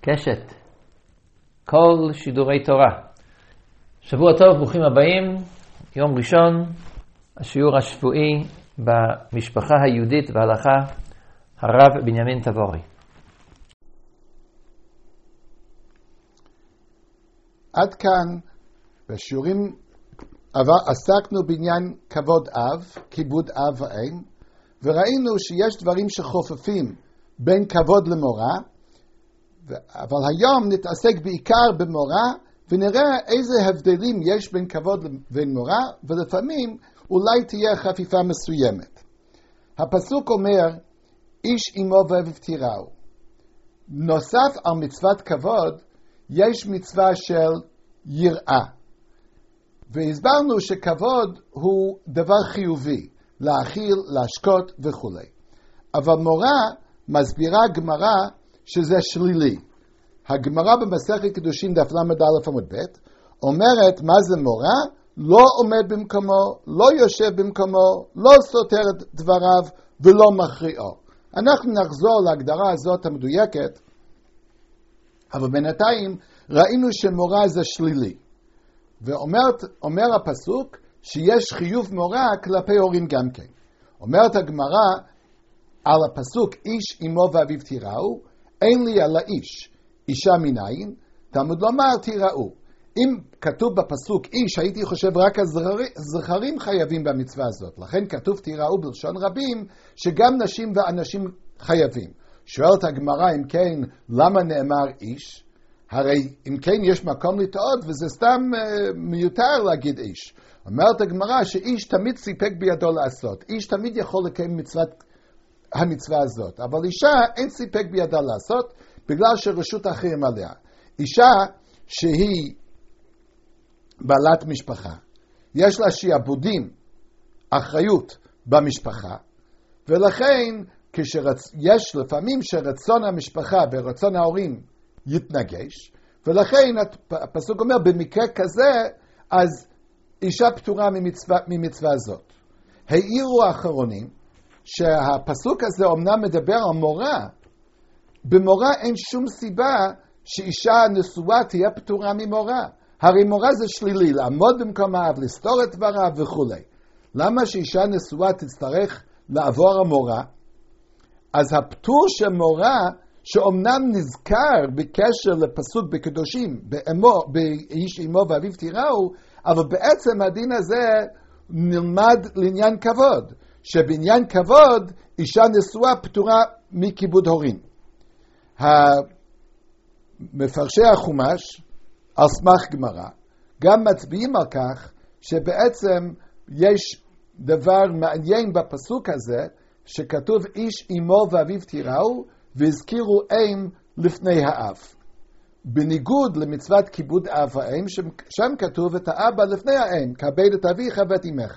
קשת, כל שידורי תורה. שבוע טוב, ברוכים הבאים. יום ראשון, השיעור השבועי במשפחה היהודית וההלכה, הרב בנימין תבורי. עד כאן בשיעורים עסקנו בעניין כבוד אב, כיבוד אב ואם, וראינו שיש דברים שחופפים בין כבוד למורה, אבל היום נתעסק בעיקר במורה, ונראה איזה הבדלים יש בין כבוד לבין מורה, ולפעמים אולי תהיה חפיפה מסוימת. הפסוק אומר, איש אמו ואביו תיראו. נוסף על מצוות כבוד, יש מצווה של יראה. והסברנו שכבוד הוא דבר חיובי, להאכיל, להשקות וכו'. אבל מורה מסבירה גמרא שזה שלילי. הגמרא במסכת קידושין דף ל"א עמוד ב' אומרת מה זה מורה? לא עומד במקומו, לא יושב במקומו, לא סותר את דבריו ולא מכריעו. אנחנו נחזור להגדרה הזאת המדויקת, אבל בינתיים ראינו שמורה זה שלילי. ואומר הפסוק שיש חיוב מורה כלפי הורים גם כן. אומרת הגמרא על הפסוק איש אמו ואביו תיראו, אין לי על האיש אישה מניין, תלמוד לומר תיראו. אם כתוב בפסוק איש, הייתי חושב רק הזכרים חייבים במצווה הזאת. לכן כתוב תיראו בלשון רבים, שגם נשים ואנשים חייבים. שואלת הגמרא אם כן, למה נאמר איש? הרי אם כן יש מקום לטעות, וזה סתם מיותר להגיד איש. אומרת הגמרא שאיש תמיד סיפק בידו לעשות. איש תמיד יכול לקיים המצווה הזאת. אבל אישה אין סיפק בידה לעשות, בגלל שרשות אחרים עליה. אישה שהיא בעלת משפחה, יש לה שיעבודים, אחריות במשפחה, ולכן יש לפעמים שרצון המשפחה ורצון ההורים יתנגש, ולכן הפסוק אומר במקרה כזה, אז אישה פטורה ממצווה זאת. העירו האחרונים שהפסוק הזה אומנם מדבר על מורה, במורה אין שום סיבה שאישה נשואה תהיה פטורה ממורה. הרי מורה זה שלילי, לעמוד במקום האב, לסתור את דבריו וכו'. למה שאישה נשואה תצטרך לעבור המורה? אז הפטור של מורה, שאומנם נזכר בקשר לפסוק בקדושים, באיש אמו ואביו תיראו, אבל בעצם הדין הזה נלמד לעניין כבוד, שבעניין כבוד אישה נשואה פטורה מכיבוד הורים. מפרשי החומש על סמך גמרא גם מצביעים על כך שבעצם יש דבר מעניין בפסוק הזה שכתוב איש אמו ואביו תיראו והזכירו אם לפני האב, בניגוד למצוות כיבוד אב ואם שם כתוב את האבא לפני האם, כבד את אביך ואת אמך.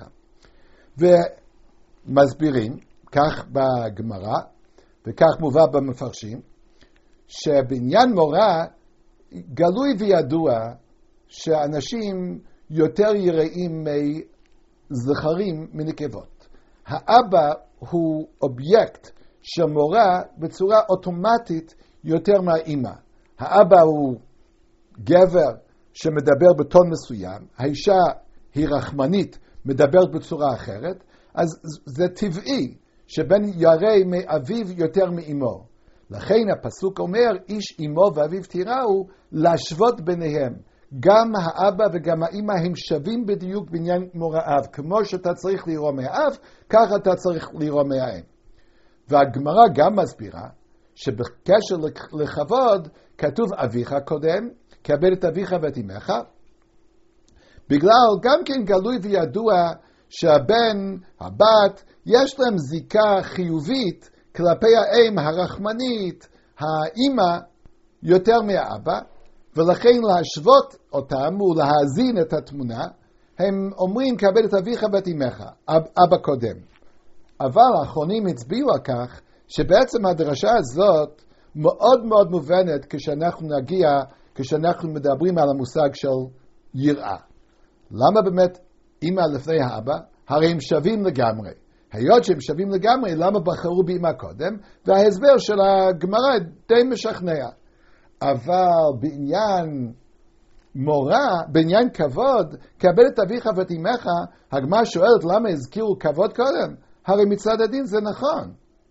ומסבירים כך בגמרא וכך מובא במפרשים שבעניין מורה גלוי וידוע שאנשים יותר יראים מזכרים מנקבות. האבא הוא אובייקט של מורה בצורה אוטומטית יותר מהאימא. האבא הוא גבר שמדבר בטון מסוים, האישה היא רחמנית, מדברת בצורה אחרת, אז זה טבעי שבן ירא מאביו יותר מאמו. לכן הפסוק אומר, איש אמו ואביו תיראו, להשוות ביניהם. גם האבא וגם האמא הם שווים בדיוק בעניין מורה אב. כמו שאתה צריך לראות מהאב, ככה אתה צריך לראות מהאם. והגמרא גם מסבירה, שבקשר לכבוד, כתוב אביך קודם, כבד את אביך ואת אמך, בגלל גם כן גלוי וידוע שהבן, הבת, יש להם זיקה חיובית, כלפי האם הרחמנית, האמא, יותר מהאבא, ולכן להשוות אותם ולהאזין את התמונה, הם אומרים כבד את אביך ואת אמך, אבא קודם. אבל האחרונים הצביעו על כך, שבעצם הדרשה הזאת מאוד מאוד מובנת כשאנחנו מדברים על המושג של יראה. למה באמת אמא לפני האבא? הרי הם שווים לגמרי. היות שהם שווים לגמרי, למה בחרו באמא קודם? וההסבר של הגמרא די משכנע. אבל בעניין מורה, בעניין כבוד, כבד את אביך ואת אמך, הגמרא שואלת למה הזכירו כבוד קודם? הרי מצד הדין זה נכון.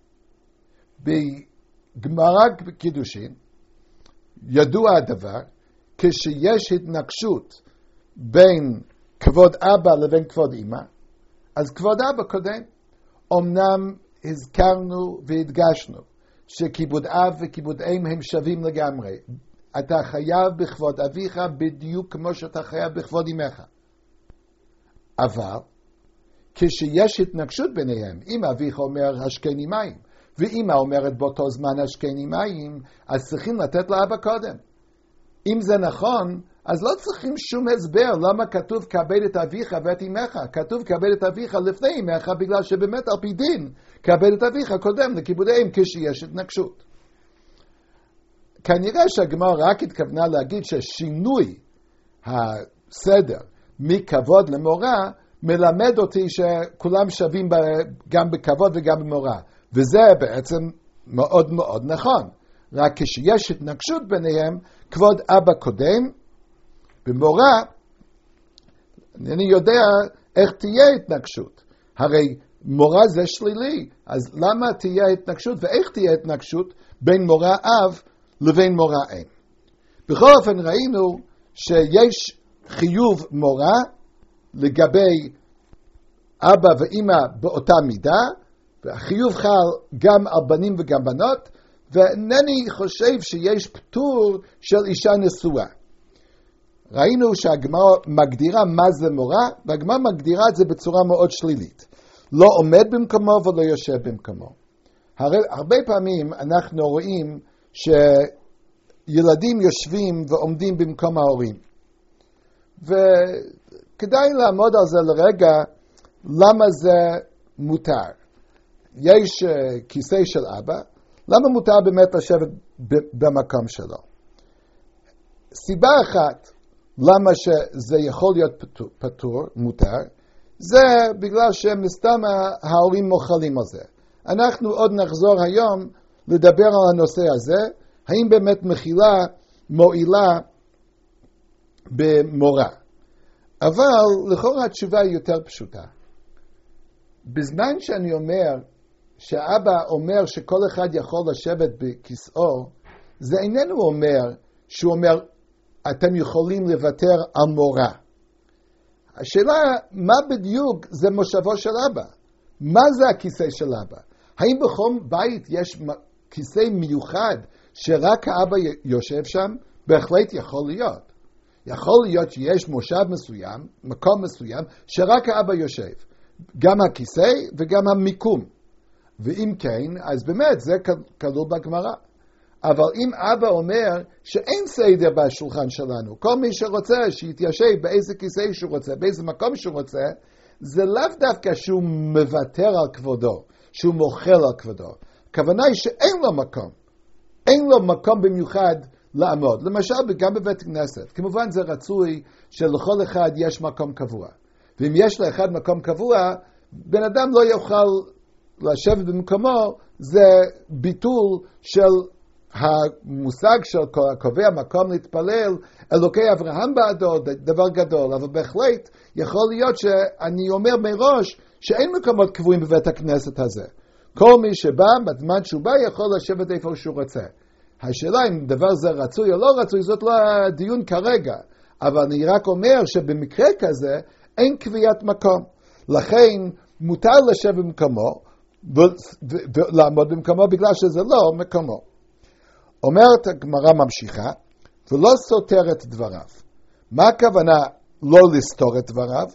בגמרא קידושין, ידוע הדבר, כשיש התנגשות בין כבוד אבא לבין כבוד אמא, אז כבוד אבא קודם. אמנם הזכרנו והדגשנו שכיבוד אב וכיבוד אם הם שווים לגמרי. אתה חייב בכבוד אביך בדיוק כמו שאתה חייב בכבוד אמך. אבל כשיש התנגשות ביניהם, אם אביך אומר השקני מים, ואמא אומרת באותו זמן השקני מים, אז צריכים לתת לאבא קודם. אם זה נכון, אז לא צריכים שום הסבר למה כתוב כבד את אביך ואת אמך. כתוב כבד את אביך לפני אמך, בגלל שבאמת על פי דין כבד את אביך קודם לכיבוד האם כשיש התנגשות. כנראה שהגמרא רק התכוונה להגיד ששינוי הסדר מכבוד למורה מלמד אותי שכולם שווים גם בכבוד וגם במורה. וזה בעצם מאוד מאוד נכון. רק כשיש התנגשות ביניהם, כבוד אבא קודם, במורה, אני יודע איך תהיה התנגשות. הרי מורה זה שלילי, אז למה תהיה התנגשות ואיך תהיה התנגשות בין מורה אב לבין מורה אם? בכל אופן ראינו שיש חיוב מורה לגבי אבא ואמא באותה מידה, והחיוב חל גם על בנים וגם בנות, ואינני חושב שיש פטור של אישה נשואה. ראינו שהגמרא מגדירה מה זה מורה, והגמרא מגדירה את זה בצורה מאוד שלילית. לא עומד במקומו ולא יושב במקומו. הרבה פעמים אנחנו רואים שילדים יושבים ועומדים במקום ההורים. וכדאי לעמוד על זה לרגע, למה זה מותר. יש כיסא של אבא, למה מותר באמת לשבת במקום שלו? סיבה אחת, למה שזה יכול להיות פטור, מותר, זה בגלל שמסתם ההורים מוחלים על זה. אנחנו עוד נחזור היום לדבר על הנושא הזה, האם באמת מחילה מועילה במורה. אבל לכאורה התשובה היא יותר פשוטה. בזמן שאני אומר שאבא אומר שכל אחד יכול לשבת בכיסאו, זה איננו אומר שהוא אומר אתם יכולים לוותר על מורה. השאלה מה בדיוק זה מושבו של אבא? מה זה הכיסא של אבא? האם בכל בית יש כיסא מיוחד שרק האבא יושב שם? בהחלט יכול להיות. יכול להיות שיש מושב מסוים, מקום מסוים, שרק האבא יושב. גם הכיסא וגם המיקום. ואם כן, אז באמת זה כלול בגמרא. אבל אם אבא אומר שאין סדר בשולחן שלנו, כל מי שרוצה שיתיישב באיזה כיסא שהוא רוצה, באיזה מקום שהוא רוצה, זה לאו דווקא שהוא מוותר על כבודו, שהוא מוחל על כבודו. הכוונה היא שאין לו מקום. אין לו מקום במיוחד לעמוד. למשל, גם בבית כנסת. כמובן זה רצוי שלכל אחד יש מקום קבוע. ואם יש לאחד מקום קבוע, בן אדם לא יוכל לשבת במקומו, זה ביטול של המושג של קובע מקום להתפלל, אלוקי אברהם בעדו, דבר גדול. אבל בהחלט יכול להיות שאני אומר מראש שאין מקומות קבועים בבית הכנסת הזה. כל מי שבא, בזמן שהוא בא, יכול לשבת איפה שהוא רוצה. השאלה אם דבר זה רצוי או לא רצוי, זאת לא הדיון כרגע. אבל אני רק אומר שבמקרה כזה אין קביעת מקום. לכן מותר לשבת במקומו ולעמוד במקומו בגלל שזה לא מקומו. אומרת הגמרא ממשיכה, ולא סותר את דבריו. מה הכוונה לא לסתור את דבריו?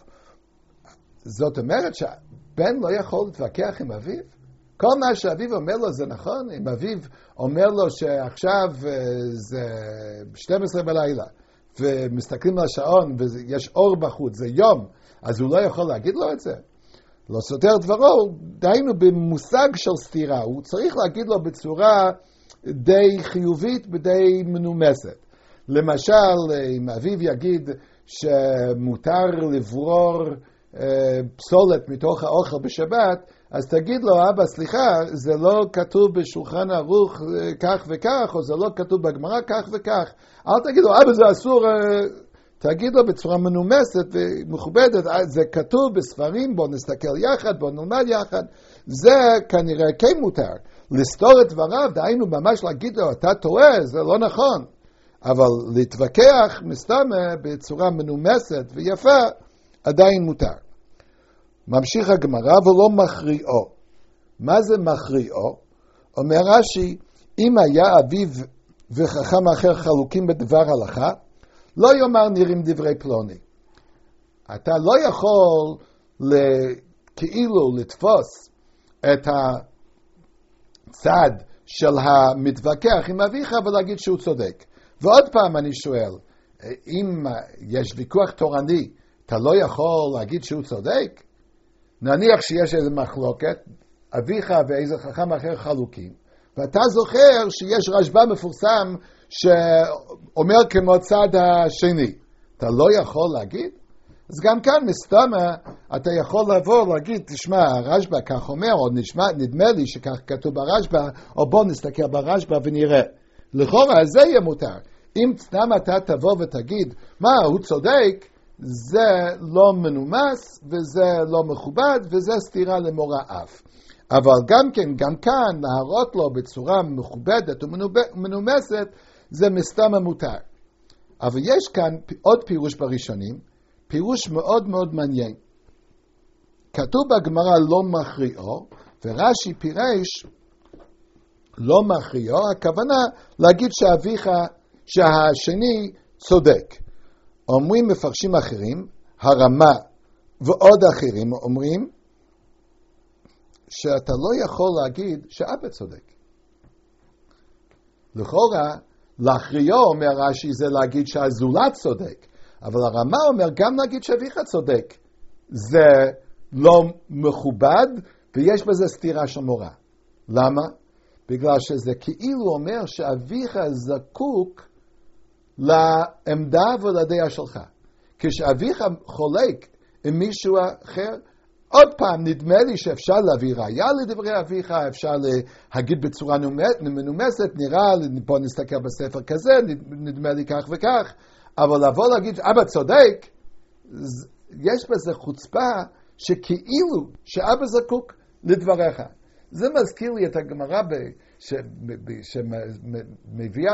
זאת אומרת שבן לא יכול להתווכח עם אביו? כל מה שאביו אומר לו זה נכון, אם אביו אומר לו שעכשיו זה 12 בלילה, ומסתכלים על השעון ויש אור בחוץ, זה יום, אז הוא לא יכול להגיד לו את זה. לא סותר דברו, דהיינו במושג של סתירה, הוא צריך להגיד לו בצורה די חיובית ודי מנומסת. למשל, אם אביו יגיד שמותר לברור פסולת מתוך האוכל בשבת, אז תגיד לו, אבא, סליחה, זה לא כתוב בשולחן ערוך כך וכך, או זה לא כתוב בגמרא כך וכך. אל תגיד לו, אבא, זה אסור, תגיד לו בצורה מנומסת ומכובדת, זה כתוב בספרים, בוא נסתכל יחד, בוא נלמד יחד. זה כנראה כן מותר. לסתור את דבריו, דהיינו ממש להגיד לו, אתה טועה, זה לא נכון. אבל להתווכח מסתמה בצורה מנומסת ויפה, עדיין מותר. ממשיך הגמרא ולא מכריעו. מה זה מכריעו? אומר רש"י, אם היה אביו וחכם אחר חלוקים בדבר הלכה, לא יאמר נראים דברי פלוני. אתה לא יכול כאילו לתפוס את הצד של המתווכח עם אביך ולהגיד שהוא צודק. ועוד פעם אני שואל, אם יש ויכוח תורני, אתה לא יכול להגיד שהוא צודק? נניח שיש איזו מחלוקת, אביך ואיזה חכם אחר חלוקים, ואתה זוכר שיש רשב"א מפורסם שאומר כמו צד השני. אתה לא יכול להגיד? אז גם כאן מסתמה, אתה יכול לבוא להגיד, תשמע, הרשב"א כך אומר, או נדמה לי שכך כתוב ברשב"א, או בוא נסתכל ברשב"א ונראה. לכאורה זה יהיה מותר. אם סתם אתה תבוא ותגיד, מה, הוא צודק, זה לא מנומס, וזה לא מכובד, וזה סתירה למורא אף. אבל גם כאן, להראות לו בצורה מכובדת ומנומסת, זה מסתם המותר. אבל יש כאן עוד פירוש בראשונים, פירוש מאוד מאוד מעניין. כתוב בגמרא לא מכריעו, ורש"י פירש לא מכריעו, הכוונה להגיד שהשני צודק. אומרים מפרשים אחרים, הרמה ועוד אחרים אומרים, שאתה לא יכול להגיד שאבא צודק. לכאורה, להכריעו אומר רש"י זה להגיד שהזולת צודק, אבל הרמה אומר גם להגיד שאביך צודק. זה לא מכובד ויש בזה סתירה של מורא. למה? בגלל שזה כאילו אומר שאביך זקוק לעמדה ולדעה שלך. כשאביך חולק עם מישהו אחר, עוד פעם, נדמה לי שאפשר להביא ראיה לדברי אביך, אפשר להגיד בצורה מנומסת, נראה, בוא נסתכל בספר כזה, נדמה לי כך וכך, אבל לבוא להגיד, אבא צודק, יש בזה חוצפה שכאילו שאבא זקוק לדבריך. זה מזכיר לי את הגמרא שמביאה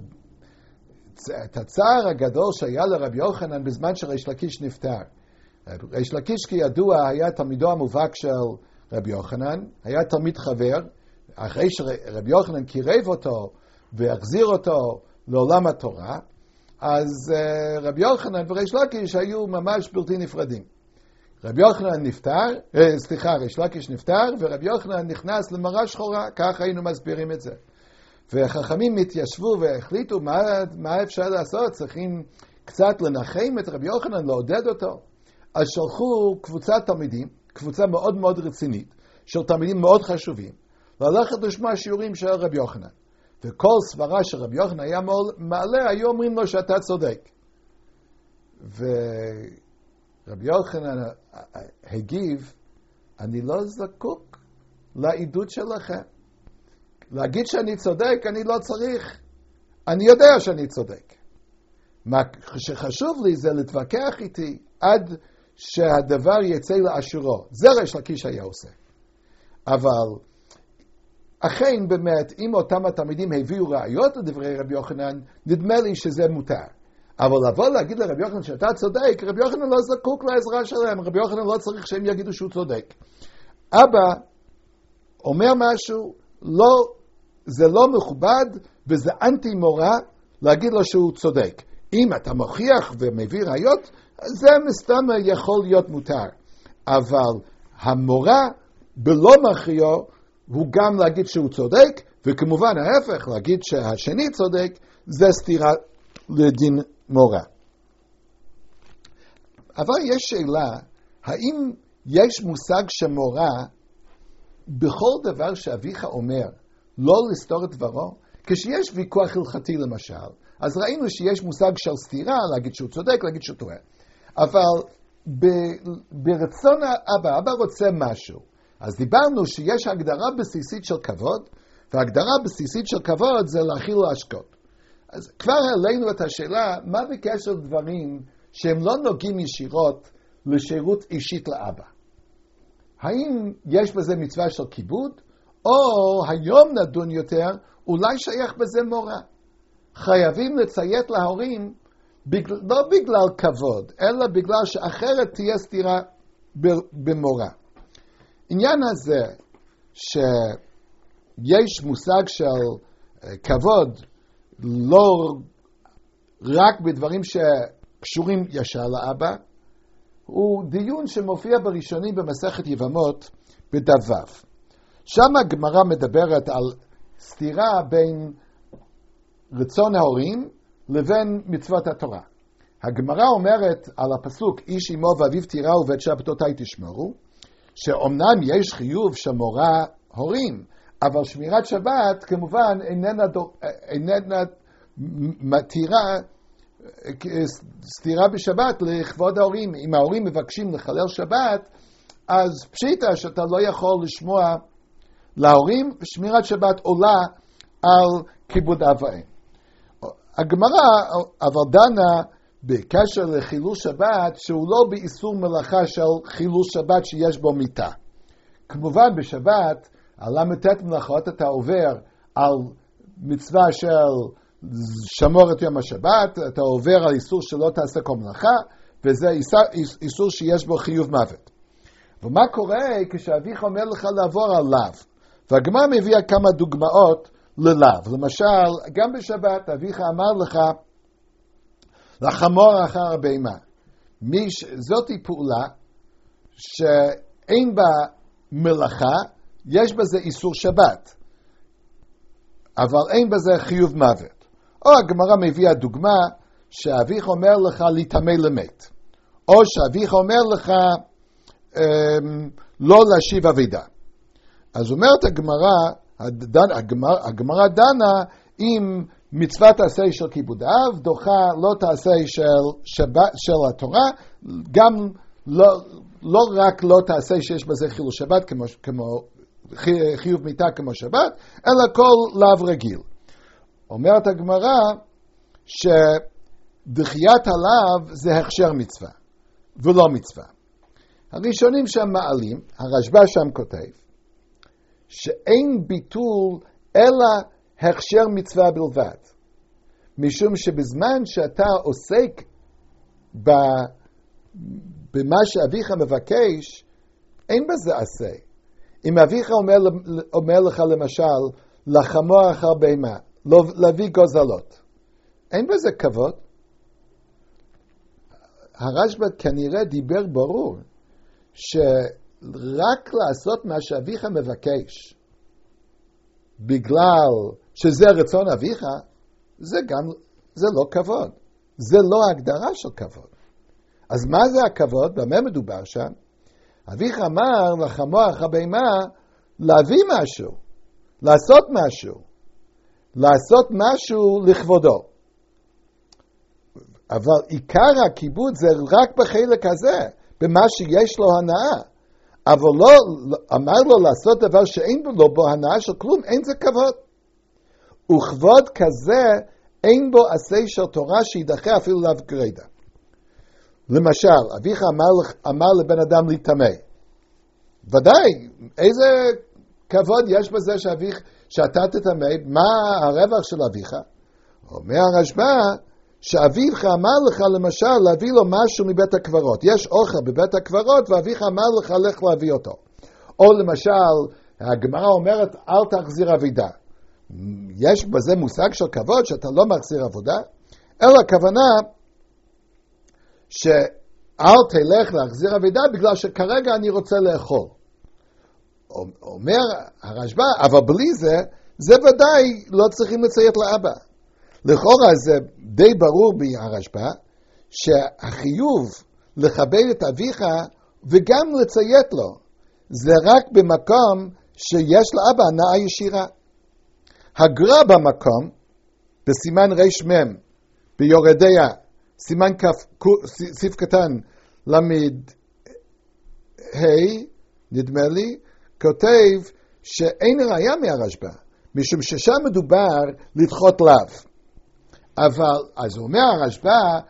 את הצער הגדול שהיה לרבי יוחנן בזמן שריש לקיש נפטר. ריש לקיש כידוע היה תלמידו המובהק של רבי יוחנן, היה תלמיד חבר, אחרי שרבי יוחנן קירב אותו והחזיר אותו לעולם התורה, אז רבי יוחנן וריש לקיש היו ממש בלתי נפרדים. רבי יוחנן ריש לקיש נפטר, ורבי יוחנן נכנס למראה שחורה, כך היינו מסבירים את זה. וחכמים התיישבו והחליטו מה אפשר לעשות, צריכים קצת לנחם את רבי יוחנן, לעודד אותו. אז שלחו קבוצת תלמידים, קבוצה מאוד מאוד רצינית, של תלמידים מאוד חשובים, ללכת לשמוע שיעורים של רבי יוחנן. וכל סברה שרבי יוחנן היה מעלה, היו אומרים לו שאתה צודק. ורבי יוחנן הגיב, אני לא זקוק לעידוד שלכם. להגיד שאני צודק, אני לא צריך. אני יודע שאני צודק. מה שחשוב לי זה להתווכח איתי עד שהדבר יצא לאשורו. זה ריש לקיש היה עושה. אבל אכן באמת, אם אותם התלמידים הביאו ראיות לדברי רבי יוחנן, נדמה לי שזה מותר. אבל לבוא להגיד לרבי יוחנן שאתה צודק, רבי יוחנן לא זקוק לעזרה שלהם, רבי יוחנן לא צריך שהם יגידו שהוא צודק. אבא אומר משהו, זה לא מכובד וזה אנטי מורא להגיד לו שהוא צודק. אם אתה מוכיח ומביא ראיות, זה מסתם יכול להיות מותר. אבל המורא בלא מכריעו הוא גם להגיד שהוא צודק, וכמובן ההפך, להגיד שהשני צודק, זה סתירה לדין מורא. אבל יש שאלה, האם יש מושג שמורא בכל דבר שאביך אומר, לא לסתור את דברו? כשיש ויכוח הלכתי למשל, אז ראינו שיש מושג של סתירה, להגיד שהוא צודק, להגיד שהוא טועה. אבל ברצון האבא, אבא רוצה משהו. אז דיברנו שיש הגדרה בסיסית של כבוד, והגדרה בסיסית של כבוד זה להאכיל ולהשקות. אז כבר העלינו את השאלה, מה בקשר לדברים שהם לא נוגעים ישירות לשירות אישית לאבא? האם יש בזה מצווה של כיבוד, או היום נדון יותר, אולי שייך בזה מורה? חייבים לציית להורים, לא בגלל כבוד, אלא בגלל שאחרת תהיה סתירה במורה. עניין הזה שיש מושג של כבוד לא רק בדברים שקשורים ישר לאבא, הוא דיון שמופיע בראשונים במסכת יבמות בדף ו'. שם הגמרא מדברת על סתירה בין רצון ההורים לבין מצוות התורה. הגמרא אומרת על הפסוק, איש אמו ואביו תיראו ואת שבתותיי תשמרו, שאומנם יש חיוב שמורה הורים, אבל שמירת שבת כמובן איננה מתירה סתירה בשבת לכבוד ההורים. אם ההורים מבקשים לחלל שבת, אז פשיטה שאתה לא יכול לשמוע להורים, ושמירת שבת עולה על כיבוד אב ואם. הגמרא אבל דנה בקשר לחילול שבת, שהוא לא באיסור מלאכה של חילול שבת שיש בו מיתה. כמובן בשבת, על ל"ט מלאכות אתה עובר על מצווה של שמור את יום השבת, אתה עובר על איסור שלא תעשה כל מלאכה, וזה איסור שיש בו חיוב מוות. ומה קורה כשאביך אומר לך לעבור על לאו? והגמרא מביאה כמה דוגמאות ללאו. למשל, גם בשבת אביך אמר לך לחמור אחר הבהמה. זאתי פעולה שאין בה מלאכה, יש בזה איסור שבת, אבל אין בזה חיוב מוות. או הגמרא מביאה דוגמה שאביך אומר לך להתאמה למת, או שאביך אומר לך לא להשיב אבידה. אז אומרת הגמרא דנה עם מצוות תעשה של כיבוד אב, דוחה לא תעשה של התורה, גם לא רק לא תעשה שיש בזה חילול שבת כמו חיוב מיתה כמו שבת, אלא כל לאו רגיל. אומרת הגמרא שדחיית הלאו זה הכשר מצווה ולא מצווה. הראשונים שם מעלים, הרשב"א שם כותב, שאין ביטול אלא הכשר מצווה בלבד. משום שבזמן שאתה עוסק במה שאביך מבקש, אין בזה עשה. אם אביך אומר לך למשל, לחמור אחר בהמה, להביא גוזלות, אין בזה כבוד. הרשב"א כנראה דיבר ברור, שרק לעשות מה שאביך מבקש, בגלל שזה רצון אביך, זה לא כבוד. זה לא הגדרה של כבוד. אז מה זה הכבוד? במה מדובר שם? אביך אמר לחמור אחר בהמה להביא משהו, לעשות משהו לכבודו. אבל עיקר הכיבוד זה רק בחלק הזה, במה שיש לו הנאה. אבל לא אמר לו לעשות דבר שאין לו בו הנאה של כלום, אין זה כבוד. וכבוד כזה אין בו עשה של תורה שידחה אפילו לאו גרידא. למשל, אביך אמר לבן אדם להתאמה. ודאי, איזה כבוד יש בזה שאתה תתאמה? מה הרווח של אביך? אומר הרשב"א, שאביך אמר לך למשל להביא לו משהו מבית הקברות. יש אוכל בבית הקברות ואביך אמר לך לך להביא אותו. או למשל, הגמרא אומרת אל תחזיר אבידה. יש בזה מושג של כבוד שאתה לא מחזיר עבודה, אלא הכוונה שאל תלך להחזיר אבידה בגלל שכרגע אני רוצה לאכול. אומר הרשב"א, אבל בלי זה ודאי לא צריכים לציית לאבא. לכאורה זה די ברור בהרשב"א שהחיוב לכבד את אביך וגם לציית לו זה רק במקום שיש לאבא הנאה ישירה. הגר"א במקום בסימן רמ ביורדיה סימן סעיף קטן למד ה' נדמה לי, כותב שאין ראיה מהרשב"א, משום ששם מדובר לדחות לאו. אבל, אז הוא אומר הרשב"א,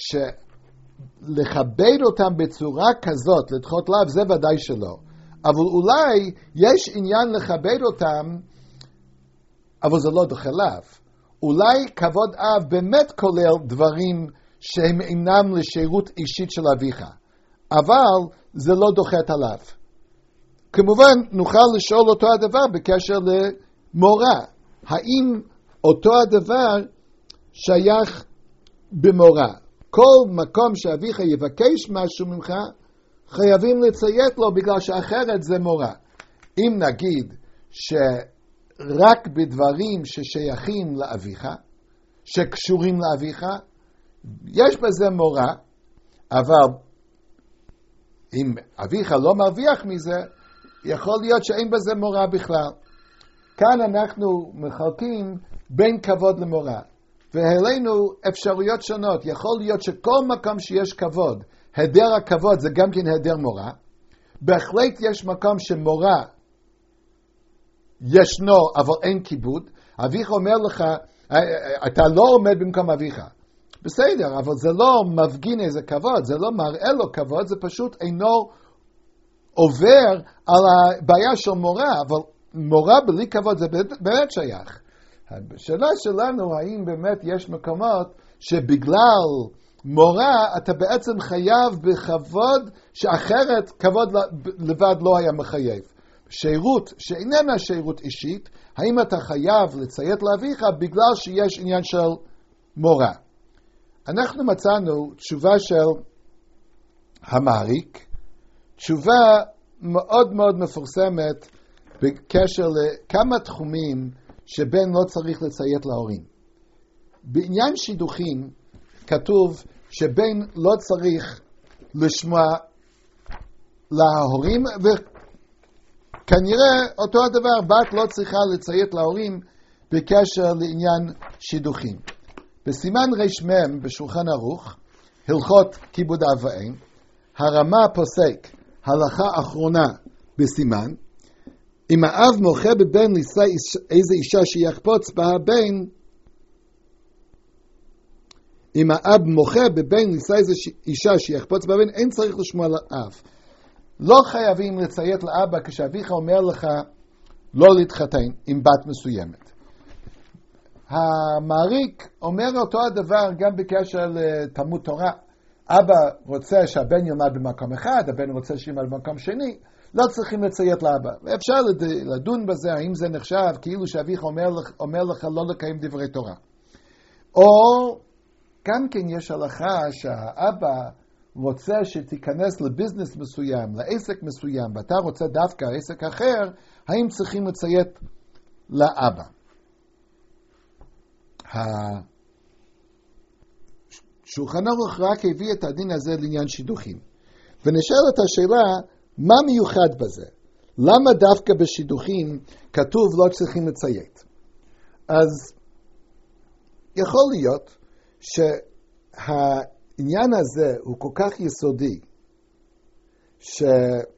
שלכבד אותם בצורה כזאת, לדחות לאו, זה ודאי שלא. אבל אולי יש עניין לכבד אותם, אבל זה לא דוחה לאו. אולי כבוד אב באמת כולל דברים שהם אינם לשירות אישית של אביך, אבל זה לא דוחה את הלאו. כמובן נוכל לשאול אותו הדבר בקשר למורה. האם אותו הדבר שייך במורה? כל מקום שאביך יבקש משהו ממך, חייבים לציית לו בגלל שאחרת זה מורה. אם נגיד שרק בדברים ששייכים לאביך, שקשורים לאביך, יש בזה מורה, אבל אם אביך לא מרוויח מזה, יכול להיות שאין בזה מורה בכלל. כאן אנחנו מחלקים בין כבוד למורה, והעלינו אפשרויות שונות. יכול להיות שכל מקום שיש כבוד, היעדר הכבוד זה גם כן היעדר מורה. בהחלט יש מקום שמורה ישנו, אבל אין כיבוד. אביך אומר לך, אתה לא עומד במקום אביך. בסדר, אבל זה לא מפגין איזה כבוד, זה לא מראה לו כבוד, זה פשוט אינו עובר על הבעיה של מורה, אבל מורה בלי כבוד זה באמת שייך. השאלה שלנו, האם באמת יש מקומות שבגלל מורה אתה בעצם חייב בכבוד שאחרת כבוד לבד לא היה מחייב. שירות שאיננה שירות אישית, האם אתה חייב לציית לאביך בגלל שיש עניין של מורה? אנחנו מצאנו תשובה של המעריק, תשובה מאוד מאוד מפורסמת בקשר לכמה תחומים שבן לא צריך לציית להורים. בעניין שידוכים כתוב שבן לא צריך לשמוע להורים, וכנראה אותו הדבר, בת לא צריכה לציית להורים בקשר לעניין שידוכים. בסימן רמ בשולחן ערוך, הלכות כיבוד אב ואם, הרמה פוסק הלכה אחרונה בסימן, אם האב מוחה בבן לישא איזה אישה שיחפוץ בה הבן, אם האב מוחה בבן לישא איזה אישה שיחפוץ בה הבן, אין צריך לשמוע לאב. לא חייבים לציית לאבא כשאביך אומר לך לא להתחתן עם בת מסוימת. המעריק אומר אותו הדבר גם בקשר לתלמוד תורה. אבא רוצה שהבן ילמד במקום אחד, הבן רוצה שילמד במקום שני, לא צריכים לציית לאבא. אפשר לדון בזה, האם זה נחשב כאילו שאביך אומר לך לא לקיים דברי תורה. או גם כן יש הלכה שהאבא רוצה שתיכנס לביזנס מסוים, לעסק מסוים, ואתה רוצה דווקא עסק אחר, האם צריכים לציית לאבא? שולחן ערוך רק הביא את הדין הזה לעניין שידוכים. ונשאלת השאלה, מה מיוחד בזה? למה דווקא בשידוכים כתוב לא צריכים לציית? אז יכול להיות שהעניין הזה הוא כל כך יסודי, שהבן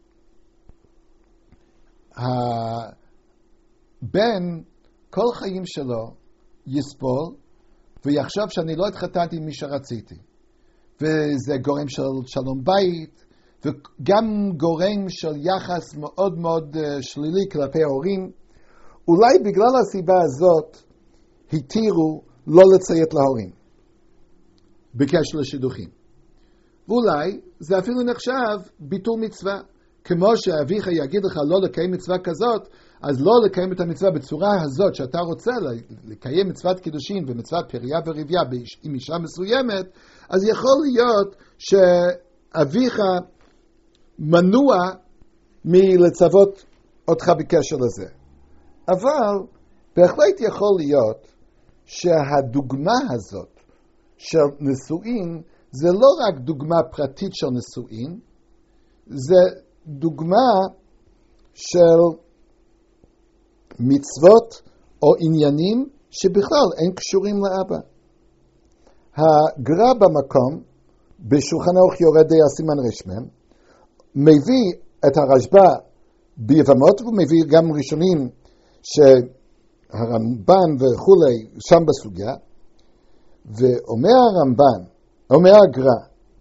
כל חיים שלו יסבול, ויחשוב שאני לא התחתנתי עם מי שרציתי. וזה גורם של שלום בית, וגם גורם של יחס מאוד מאוד שלילי כלפי ההורים. אולי בגלל הסיבה הזאת התירו לא לציית להורים בקשר לשידוכים. ואולי זה אפילו נחשב ביטול מצווה. כמו שאביך יגיד לך לא לקיים מצווה כזאת, אז לא לקיים את המצווה בצורה הזאת שאתה רוצה לקיים מצוות קידושין ומצוות פריה ורבייה עם אישה מסוימת, אז יכול להיות שאביך מנוע מלצוות אותך בקשר לזה. אבל בהחלט יכול להיות שהדוגמה הזאת של נישואין זה לא רק דוגמה פרטית של נישואין, זה דוגמה של מצוות או עניינים שבכלל אין קשורים לאבא. הגר"א במקום בשולחן ערוך יורד סימן רשמם, מביא את הרשב"א ביבמות, והוא מביא גם ראשונים שהרמב"ן וכולי שם בסוגיה, ואומר הרמב"ן, אומר הגר"א,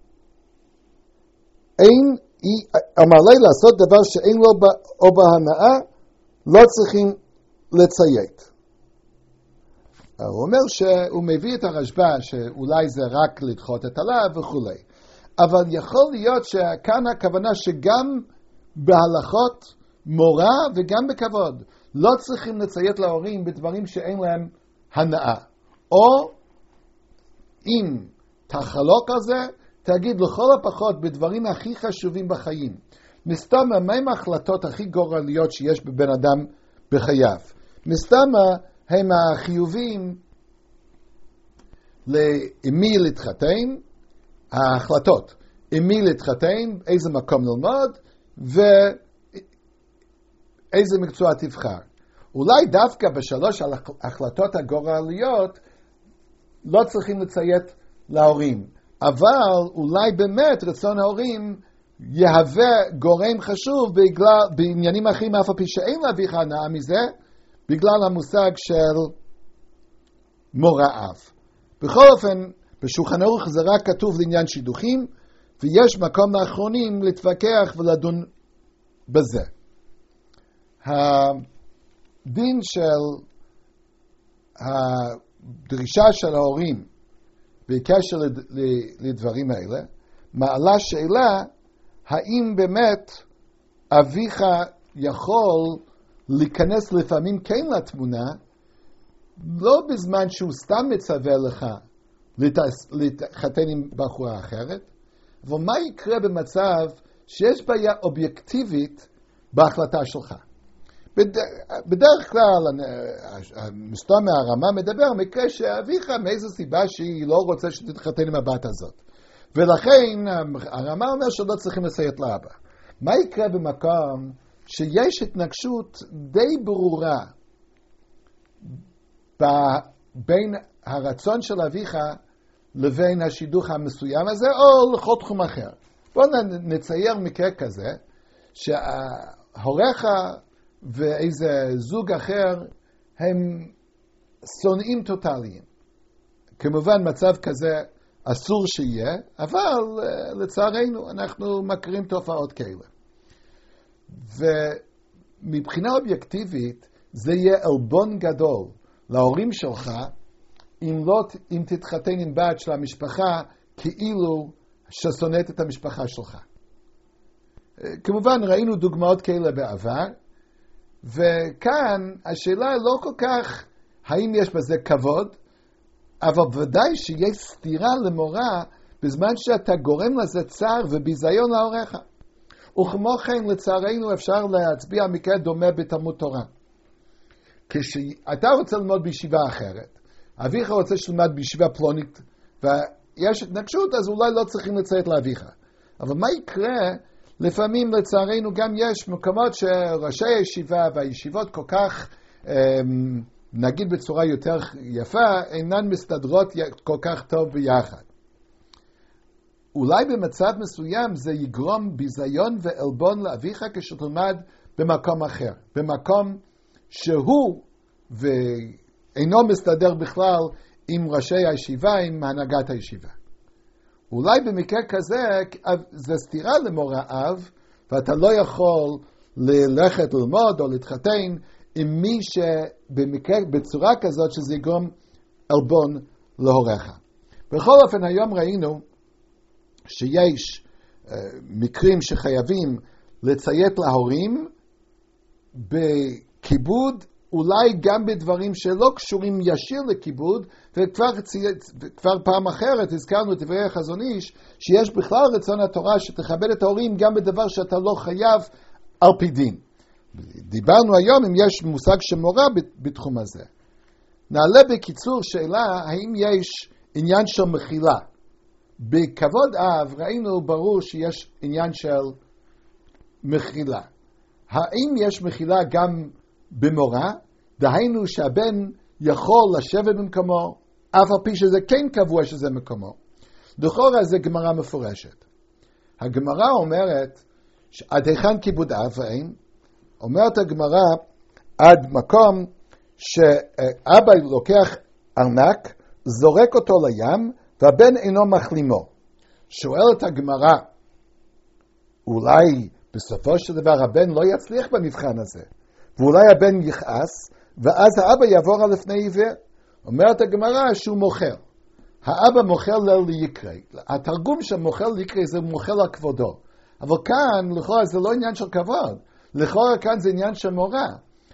אמר לי לעשות דבר שאין לו או בהנאה, לא צריכים לציית. הוא אומר שהוא מביא את הרשב"א שאולי זה רק לדחות את הלאו וכולי. אבל יכול להיות שכאן הכוונה שגם בהלכות מורה וגם בכבוד לא צריכים לציית להורים בדברים שאין להם הנאה. או אם תחלוק על זה, תגיד לכל הפחות בדברים הכי חשובים בחיים. מסתמה, מהם ההחלטות הכי גורליות שיש בבן אדם בחייו? מסתמה הם החיובים עם מי להתחתן, ההחלטות, עם מי להתחתן, איזה מקום ללמוד, ואיזה מקצוע תבחר. אולי דווקא בשלוש ההחלטות הגורליות לא צריכים לציית להורים, אבל אולי באמת רצון ההורים יהווה גורם חשוב בעניינים אחרים, אף על פי שאין להביא הנאה מזה, בגלל המושג של מורא אב. בכל אופן, בשולחן ערוך זה רק כתוב לעניין שידוכים, ויש מקום לאחרונים להתווכח ולדון בזה. הדין של הדרישה של ההורים בקשר לדברים האלה, מעלה שאלה, האם באמת אביך יכול להיכנס לפעמים כן לתמונה, לא בזמן שהוא סתם מצווה לך להתחתן עם בחורה אחרת, אבל מה יקרה במצב שיש בעיה אובייקטיבית בהחלטה שלך? בדרך כלל, מסתום מהרמה מדבר מקרה שאביך מאיזו סיבה שהיא לא רוצה שתתחתן עם הבת הזאת. ולכן הרמה אומר שלא צריכים לציית לאבא. מה יקרה במקום שיש התנגשות די ברורה בין הרצון של אביך לבין השידוך המסוים הזה, או לכל תחום אחר? בואו נצייר מקרה כזה, שההוריך ואיזה זוג אחר הם שונאים טוטליים. כמובן מצב כזה אסור שיהיה, אבל לצערנו אנחנו מכירים תופעות כאלה. ומבחינה אובייקטיבית זה יהיה עלבון גדול להורים שלך אם תתחתן עם בת של המשפחה כאילו ששונאת את המשפחה שלך. כמובן ראינו דוגמאות כאלה בעבר, וכאן השאלה לא כל כך האם יש בזה כבוד, אבל ודאי שיש סתירה למורא בזמן שאתה גורם לזה צער וביזיון להוריך. וכמו כן לצערנו אפשר להצביע מקרה דומה בתלמוד תורה. כשאתה רוצה ללמוד בישיבה אחרת, אביך רוצה שלמד בישיבה פלונית ויש התנגשות, אז אולי לא צריכים לציית לאביך. אבל מה יקרה? לפעמים לצערנו גם יש מקומות שראשי הישיבה והישיבות כל כך, נגיד בצורה יותר יפה, אינן מסתדרות כל כך טוב ביחד. אולי במצב מסוים זה יגרום ביזיון ועלבון לאביך כשתלמד במקום אחר, במקום שהוא ואינו מסתדר בכלל עם ראשי הישיבה, עם הנהגת הישיבה. אולי במקרה כזה זה סתירה למורא אב, ואתה לא יכול ללכת ללמוד או להתחתן עם מי שבמקרה בצורה כזאת שזה יגרום עלבון להוריך. בכל אופן היום ראינו שיש מקרים שחייבים לציית להורים בכיבוד, אולי גם בדברים שלא קשורים ישיר לכיבוד, וכבר פעם אחרת הזכרנו את דברי החזון איש, שיש בכלל רצון התורה שתכבד את ההורים גם בדבר שאתה לא חייב על פי דין. דיברנו היום אם יש מושג שמורה בתחום הזה. נעלה בקיצור שאלה, האם יש עניין של מחילה? בכבוד אב ראינו ברור שיש עניין של מחילה. האם יש מחילה גם במורה? דהיינו שהבן יכול לשבת במקומו, אף על פי שזה כן קבוע שזה מקומו. לכאורה זה גמרא מפורשת. הגמרא אומרת, עד היכן כיבוד אב ואם? אומרת הגמרא, עד מקום שאבא לוקח ארנק, זורק אותו לים, והבן אינו מחלימו. שואלת הגמרא, אולי בסופו של דבר הבן לא יצליח במבחן הזה, ואולי הבן יכעס, ואז האבא יעבור על לפני עיוור. אומרת הגמרא שהוא מוכר. האבא מוכר ליקרא. התרגום של מוכר ליקרא זה מוכר על כבודו. אבל כאן, לכאורה, זה לא עניין של כבוד. לכאורה כאן זה עניין של מורא.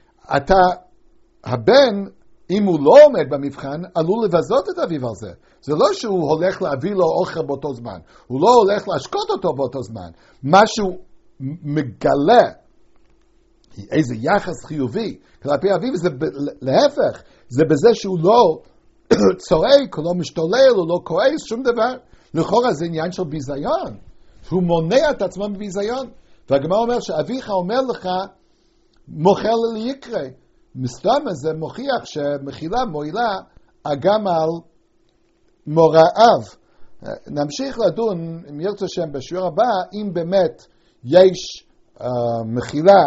הבן, אם הוא לא עומד במבחן, עלול לבזות את אביו על זה. זה לא שהוא הולך להביא לו אוכל באותו זמן. הוא לא הולך להשקות אותו באותו זמן. משהו מגלה איזה יחס חיובי כלפי אביו, זה להפך. זה בזה שהוא לא צועק, הוא לא משתולל, הוא לא כועס, שום דבר. לכאורה זה עניין של ביזיון. הוא מונע את עצמו מביזיון. והגמרא אומר שאביך אומר לך, מוכר ליקרא. מסתם הזה מוכיח שמחילה מועילה גם על מוראיו. נמשיך לדון, אם ירצה שם בשיעור הבא, אם באמת יש מחילה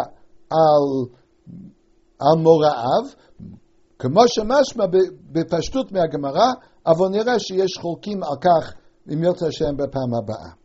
על מוראיו, כמו שמשמע בפשטות מהגמרא, אבל נראה שיש חולקים על כך, אם ירצה שם בפעם הבאה.